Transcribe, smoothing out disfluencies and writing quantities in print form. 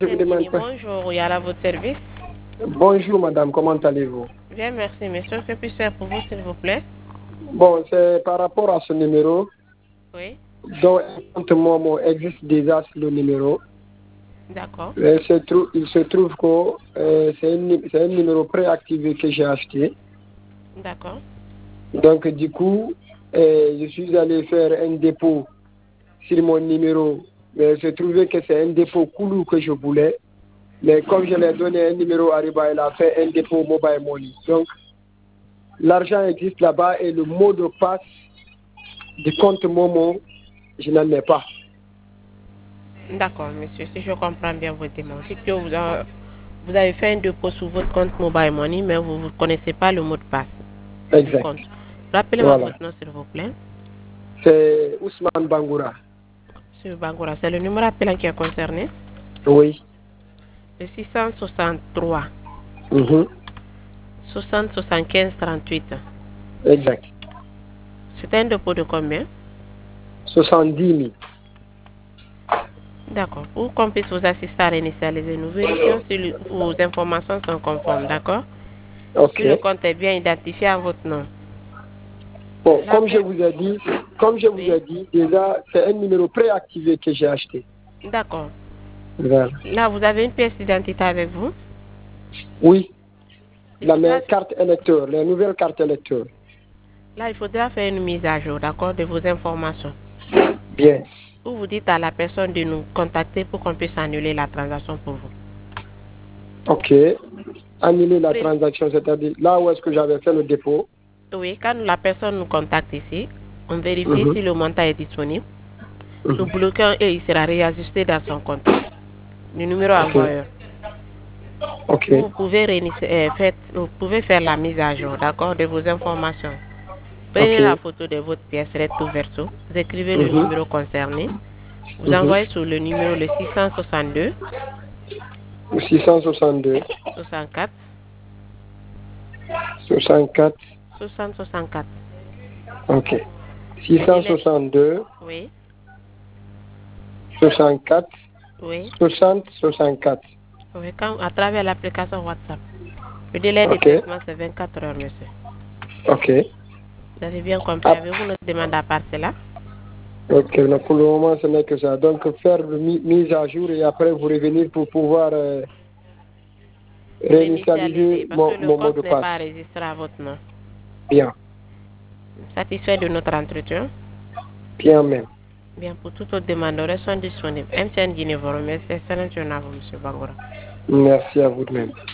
Je vous demande pas. Bonjour, il y a à votre service. Bonjour madame, comment allez-vous? Bien, merci monsieur. Que puis-je faire pour vous, s'il vous plaît? Bon, c'est par rapport à ce numéro. Oui. Donc, un compte Momo existe déjà sur le numéro. D'accord. Il se trouve que c'est un numéro préactivé que j'ai acheté. D'accord. Donc, du coup, je suis allé faire un dépôt sur mon numéro. Mais il se trouvait que c'est un dépôt Koulou que je voulais. Mais comme je l'ai donné un numéro Ariba, il a fait un dépôt Mobile Money. Donc, l'argent existe là-bas et le mot de passe du compte Momo, je n'en ai pas. D'accord, monsieur. Si je comprends bien votre demande, c'est que vous avez fait un dépôt sur votre compte Mobile Money, mais vous ne connaissez pas le mot de passe du Exact. compte. Rappelez-moi Voilà. votre nom, s'il vous plaît. C'est Ousmane Bangoura. Monsieur Bangoura, c'est le numéro appelant qui est concerné. Oui. Le 663 Mhm. 60 75 38. Exact. C'est un dépôt de combien? 70 000. D'accord. Pour qu'on puisse vous assister à réinitialiser, nous vérifions si vos informations sont conformes, d'accord? Ok. Si le compte est bien identifié à votre nom. Bon, comme je L'appel. vous ai dit, Oui. déjà, c'est un numéro préactivé que j'ai acheté. D'accord. Voilà. Là, vous avez une pièce d'identité avec vous. Oui. Il Mes faudra, cartes électeurs, les nouvelles cartes électeurs. là, il faudra faire une mise à jour, d'accord, de vos informations. Bien. Ou vous dites à la personne de nous contacter pour qu'on puisse annuler la transaction pour vous. Ok. Annuler la Oui. transaction, c'est-à-dire là où est-ce que j'avais fait le dépôt. Oui, quand la personne nous contacte ici, on vérifie Mhm. si le montant est disponible. Nous Mhm. bloquons et il sera réajusté dans son compte. Le numéro Ok. envoyeur. Ok. Vous pouvez, vous pouvez faire la mise à jour, d'accord, de vos informations. Ok. Prenez la photo de votre pièce recto verso. Vous écrivez le Mhm. numéro concerné. Vous Mhm. envoyez sur le numéro le 662 662 64 64. 60 64. Ok. Le délai, 662 oui, 64 oui, 60 64. oui, à travers l'application WhatsApp. Le délai de Ok. traitement, c'est 24 heures, monsieur. Ok. Vous avez bien compris. Ah, Avez-vous une demande à part cela? ok. Donc, pour le moment, ce n'est que ça. Donc, faire mise à jour et après vous revenir pour pouvoir Réinitialiser, réinitialiser parce que le mon mot compte de n'est passe. pas enregistré à votre nom. Bien. Satisfait de notre entretien? Bien même. Bien, pour toute autre demande, nous restons disponibles. MTN Guinée vous remercie. Excellente journée à vous, monsieur Bangoura. Merci à vous de même.